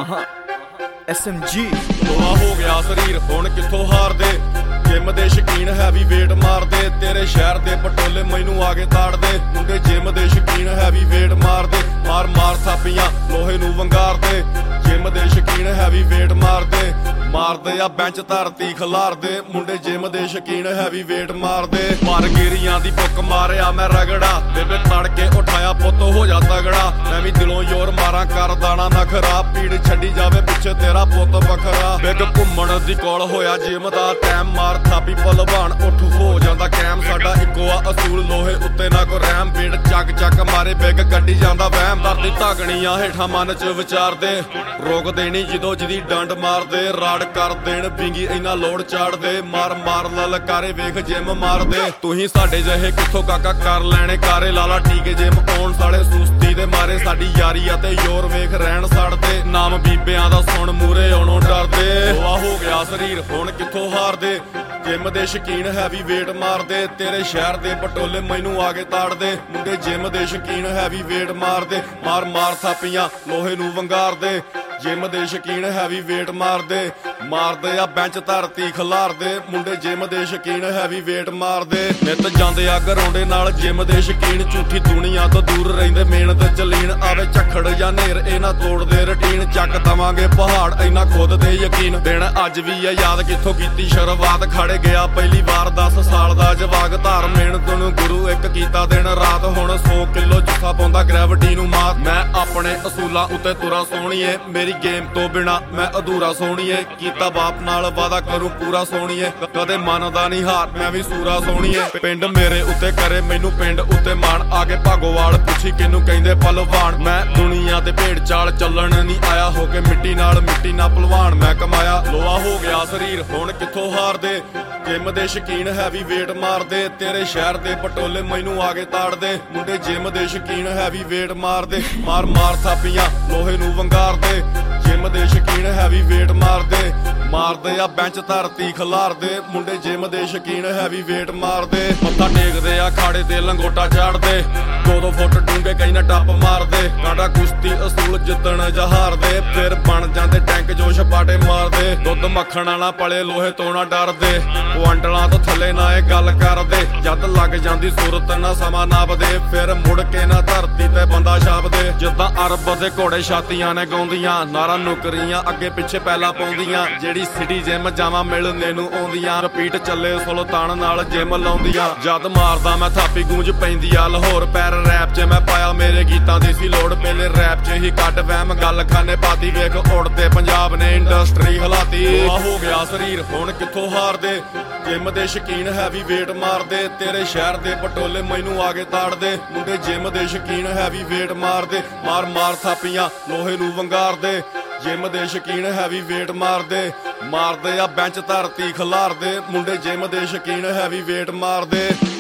SMG ਲੋਹਾ ਹੋ ਗਿਆ ਸਰੀਰ ਹੁਣ ਕਿੱਥੋਂ ਹਾਰਦੇ। ਜਿਮ ਦੇ ਸ਼ਕੀਨ ਹੈਵੀ ਵੇਟ ਮਾਰਦੇ। ਤੇਰੇ ਸ਼ਹਿਰ ਦੇ ਪਟੋਲੇ ਮੈਨੂੰ ਆਗੇ ਤਾੜਦੇ। ਮੁੰਡੇ ਜਿਮ ਦੇ ਸ਼ਕੀਨ ਹੈਵੀ ਵੇਟ ਮਾਰਦੇ। ਮਾਰ ਮਾਰ ਥਾਪੀਆਂ ਲੋਹੇ ਨੂੰ ਵੰਗਾਰਦੇ। ਜਿਮ ਦੇ ਸ਼ਕੀਨ ਹੈਵੀ ਵੇਟ ਮਾਰਦੇ। ਮਾਰਦੇ ਆ ਬੈਂਚ ਧਰਤੀ ਖਿਲਾਰਦੇ। ਮੁੰਡੇ ਜਿਮ ਦੇ ਸ਼ਕੀਨ ਹੈਵੀ ਵੇਟ ਮਾਰਦੇ। ਪਰ ਗਿਰੀਆਂ ਦੀ ਬੁੱਕ ਮਾਰਿਆ ਮੈਂ ਰਗੜਾ। ਬੇਬੇ ਤੜ ਕੇ ਉਠਾਇਆ ਪੁੱਤ ਹੋ ਜਾ ਤਗੜਾ। ਮੈਂ ਵੀ ਦਿਲੋਂ ਜ਼ੋਰ ਮਾਰਾਂ ਕਰਦਾ ਨਾ ਨਖਰਾ। ਪੀੜ ਛੱਡੀ ਜਾਵੇ ਪਿੱਛੇ ਤੇਰਾ ਪੁੱਤ ਵੱਖਰਾ। ਬਿੱਗ ਘੁੰਮਣ ਦੀ ਕੋਲ ਹੋਇਆ ਜਿਮ ਦਾ ਟਾਈਮ। ਮਾਰ ਥਾਪੀ ਭਲਵਾਨ ਉੱਠ ਹੋ ਜਾਂਦਾ ਕੈਮ। ਸਾਡਾ ਇੱਕੋ ਆ ਅਸੂਲ ਲੋਹੇ ਉੱਤੇ ਨਾ ਕੋ ਰਹਿਮ। ਪੀੜ ਚੱਕ ਚੱਕ ਮਾਰੇ ਬਿੱਗ ਗੱਡੀ ਜਾਂਦਾ ਵਹਿਮ। ਦਰਦੀ ਧਾਗਣੀਆਂ ਹੇਠਾਂ ਮਨ ਚ ਵਿਚਾਰਦੇ। ਰੋਕ ਦੇਣੀ ਜਦੋਂ ਜਿਹਦੀ ਡੰਡ ਮਾਰਦੇ। ਰਾੜ ਕਰ ਦੇਣ ਬਿੰਗੀ ਇੰਨਾ ਲੋੜ ਚਾੜਦੇ। ਮਾਰ ਮਾਰ ਲਲਕਾਰੇ ਵੇਖ ਜਿਮ ਮਾਰਦੇ। ਤੁਸੀਂ ਸਾਡੇ ਜਿਹੇ ਕਿੱਥੋਂ ਕਾਕਾ ਕਰ ਲੈਣੇ ਕਾਰੇ। ਲਾਲਾ ਟੀਕੇ ਜਿਮ ਆਉਣ ਸਾਲੇ ਸੁਸਤੀ ਦੇ ਮਾਰੇ। ਸਾਡੀ ਯਾਰੀ ਅਤੇ ਯੋਰ ਵੇਖ ਰਹਿਣ ਸੜਦੇ। ਨਾਮ ਬੀਬਿਆਂ ਦਾ ਸੁਣ ਮੂਰੇ ਆਉਣੋਂ ਡਰਦੇ। ਲੋਹਾ ਹੋ ਗਿਆ ਸਰੀਰ ਹੁਣ ਕਿੱਥੋਂ ਹਾਰਦੇ। ਜਿਮ ਦੇ ਸ਼ਕੀਨ ਹੈਵੀ ਵੇਟ ਮਾਰਦੇ। ਤੇਰੇ ਸ਼ਹਿਰ ਦੇ ਪਟੋਲੇ ਮੈਨੂੰ ਆਗੇ ਤਾੜਦੇ। ਮੁੰਡੇ ਜਿਮ ਦੇ ਸ਼ਕੀਨ ਹੈਵੀ ਵੇਟ ਮਾਰਦੇ। ਮਾਰ ਮਾਰ ਥਾਪੀਆਂ ਲੋਹੇ ਨੂੰ ਵੰਗਾਰਦੇ। ਜਿਮ ਦੇ ਸ਼ਕੀਨ ਹੈਵੀ ਵੇਟ ਮਾਰਦੇ। ਮਾਰਦੇ ਆ ਬੈਂਚ ਧਰਤੀ ਖਿਲਾਰਦੇ। ਮੁੰਡੇ ਜਿਮ ਦੇ ਸ਼ਕੀਨ ਹੈਵੀ ਵੇਟ ਮਾਰਦੇ। ਨਿੱਤ ਜਾਂਦੇ ਆ ਗਰਾਉਂਡੇ ਨਾਲ ਜਿਮ ਦੇ ਸ਼ਕੀਨ। ਝੂਠੀ ਦੁਨੀਆ ਤੋਂ ਦੂਰ ਰਹਿੰਦੇ ਮਿਹਨਤ ਚਲੀਨ। ਆਵੇ ਝੱਖੜ ਜਾਂ ਨੇਰ ਇਹ ਨਾ ਤੋੜਦੇ ਰੁਟੀਨ। ਚੱਕ ਦਵਾਂਗੇ ਪਹਾੜ ਇੰਨਾ ਖੁਦ ਤੇ ਯਕੀਨ। ਦਿਨ ਅੱਜ ਵੀ ਆ ਯਾਦ ਕਿੱਥੋਂ ਕੀਤੀ ਸ਼ੁਰੂਆਤ। ਖੜੇ ਗਿਆ ਪਹਿਲੀ ਵਾਰ 10 ਸਾਲ ਦਾ ਜਵਾਕ। ਧਾਰ ਮਿਹਨਤ ਨੂੰ ਗੁਰੂ ਇੱਕ ਕੀਤਾ ਦਿਨ ਰਾਤ। ਹੁਣ 100 ਕਿਲੋ ਜੁੱਸਾ ਪਾਉਂਦਾ ਗ੍ਰੈਵਿਟੀ ਨੂੰ ਮਾਤ। ਮੈਂ ਆਪਣੇ ਅਸੂਲਾਂ ਉੱਤੇ ਤੁਰਾ ਸੋਹਣੀਏ। ਮੇਰੀ ਗੇਮ ਤੋਂ ਬਿਨਾ ਮੈਂ ਅਧੂਰਾ ਸੋਹਣੀਏ। ਕੀਤਾ ਬਾਪ ਨਾਲ ਵਾਦਾ ਕਰੂੰ ਪੂਰਾ ਸੋਹਣੀਏ। ਕਦੇ ਮੰਨਦਾ ਨਹੀਂ ਹਾਰ ਮੈਂ ਵੀ ਸੂਰਾ ਸੋਹਣੀਏ। ਪਿੰਡ ਮੇਰੇ ਉੱਤੇ ਕਰੇ ਮੈਨੂੰ ਪਿੰਡ ਉੱਤੇ ਮਾਣ। ਆਗੇ ਭਾਗੋਵਾਲ ਪੁੱਛੀ ਕਿਨੂੰ ਕਹਿੰਦੇ ਭਲਵਾਨ। ਮੈਂ ਦੁਨੀਆ ਤੇ ਭੇਡ ਚਾਲ ਚੱਲਣ ਨਹੀਂ ਆਇਆ। ਹੋ ਕੇ ਮਿੱਟੀ ਨਾਲ ਭਲਵਾਨ ਮੈਂ ਕਮਾਇਆ। ਲੋਹਾ ਹੋ ਗਿਆ ਸਰੀਰ ਹੁਣ ਕਿੱਥੋਂ ਹਾਰਦੇ। ਜਿਮ ਦੇ ਸ਼ਕੀਨ ਹੈਵੀ ਵੇਟ ਮਾਰਦੇ। ਤੇਰੇ ਸ਼ਹਿਰ ਦੇ ਪਟੋਲੇ ਮੈਨੂੰ ਆਗੇ ਤਾੜਦੇ। ਮੁੰਡੇ ਜਿਮ ਦੇ ਸ਼ਕੀਨ ਹੈਵੀ ਵੇਟ ਮਾਰਦੇ। ਮਾਰ ਮਾਰ ਥਾਪੀਆਂ ਲੋਹੇ ਨੂੰ ਵੰਗਾਰਦੇ। ਜਿਮ ਦੇ ਸ਼ਕੀਨ ਹੈਵੀ ਵੇਟ ਮਾਰਦੇ। ਮਾਰਦੇ ਆ ਬੈਂਚ ਧਰਤੀ ਖਿਲਾਰਦੇ। ਮੁੰਡੇ ਜਿਮ ਦੇ ਸ਼ਕੀਨ ਹੈਵੀ ਵੇਟ ਮਾਰਦੇ। ਮੱਥਾ ਟੇਕਦੇ ਆ ਖਾੜੇ ਤੇ ਲੰਗੋਟਾ ਚਾੜਦੇ। 2-2 ਫੁੱਟ ਡੂੰਘੇ ਕਈ ਨਾ ਟੱਪ ਮਾਰਦੇ। ਕਾਂਡਾ ਕੁਸ਼ਤੀ ਅਸੂਲ ਜਿੱਤਣ ਜਹਾਰਦੇ। ਫਿਰ ਬਣ ਜਾਂਦੇ ਟੈਂਕ ਜੋ ਛਪਾਟੇ ਮਾਰਦੇ। ਦੁੱਧ ਮੱਖਣ ਵਾਲਾ ਪਲੇ ਲੋਹੇ ਤੋਂ ਨਾ ਡਰਦੇ। ਕੁਆਂਟਲਾਂ ਤੋਂ ਥੱਲੇ ਨਾ ਇਹ ਗੱਲ ਕਰਦੇ। ਜਦ ਲੱਗ ਜਾਂਦੀ ਸੂਰਤ ਨਾ ਸਮਾਂ ਨਾਪਦੇ। ਫਿਰ ਮੁੜ ਕੇ ਨਾ ਧਰਤੀ ਤੇ ਬੰਦਾ ਛਾਪਦੇ। ਜਿੱਦਾਂ ਅਰਬ ਦੇ ਘੋੜੇ ਛਾਤੀਆਂ ਨੇ ਗਾਉਂਦੀਆਂ। ਨਾਰਾ ਨੌਕਰੀਆਂ ਅੱਗੇ ਪਿੱਛੇ ਪਹਿਲਾਂ ਪਾਉਂਦੀਆਂ। ਜਿਹੜੀ ਸਿਟੀ ਜਿਮ ਜਾਵਾਂ ਮਿਲਣੇ ਨੂੰ ਆਉਂਦੀਆਂ। ਰਿਪੀਟ ਚੱਲੇ ਸੁਲਤਾਨ ਨਾਲ ਜਿਮ ਲਾਉਂਦੀਆਂ। ਜਦ ਮਾਰਦਾ ਮੈਂ ਥਾਪੀ ਗੂੰਜ ਪੈਂਦੀ ਆ ਲਾਹੌਰ। ਪੈਰ ਰੈਪ 'ਚ ਮੈਂ ਪਾਇਆ ਮੇਰੇ ਗੀਤਾਂ ਦੀ ਸੀ ਲੋੜ। ਪਹਿਲੇ ਰੈਪ 'ਚ ਹੀ ਕੱਢ ਵਹਿਮ ਗੱਲ ਖਾਨੇ ਪਾਤੀ। ਵੇਖ ਉੜਦੇ ਪੰਜਾਬ ਨੇ ਇੰਡਸਟਰੀ ਹਲਾਤੀ। ਲੋਹਾ ਹੋ ਗਿਆ ਸਰੀਰ ਹੁਣ ਕਿੱਥੋਂ ਹਾਰਦੇ। ਜਿਮ ਦੇ ਸ਼ਕੀਨ ਹੈਵੀ ਵੇਟ ਮਾਰਦੇ। ਤੇਰੇ ਸ਼ਹਿਰ ਦੇ ਪਟੋਲੇ ਮੈਨੂੰ ਆਗੇ ਤਾੜਦੇ। ਮੁੰਡੇ ਜਿਮ ਦੇ ਸ਼ਕੀਨ ਹੈਵੀ ਵੇਟ ਮਾਰਦੇ। ਮਾਰ ਮਾਰ ਥਾਪੀਆਂ ਲੋਹੇ ਨੂੰ ਵੰਗਾਰਦੇ। ਜਿਮ ਦੇ ਸ਼ਕੀਨ ਹੈਵੀ ਵੇਟ ਮਾਰਦੇ। ਮਾਰਦੇ ਆ ਬੈਂਚ ਧਰਤੀ ਖਿਲਾਰਦੇ। ਮੁੰਡੇ ਜਿਮ ਦੇ ਸ਼ਕੀਨ ਹੈਵੀ ਵੇਟ ਮਾਰਦੇ।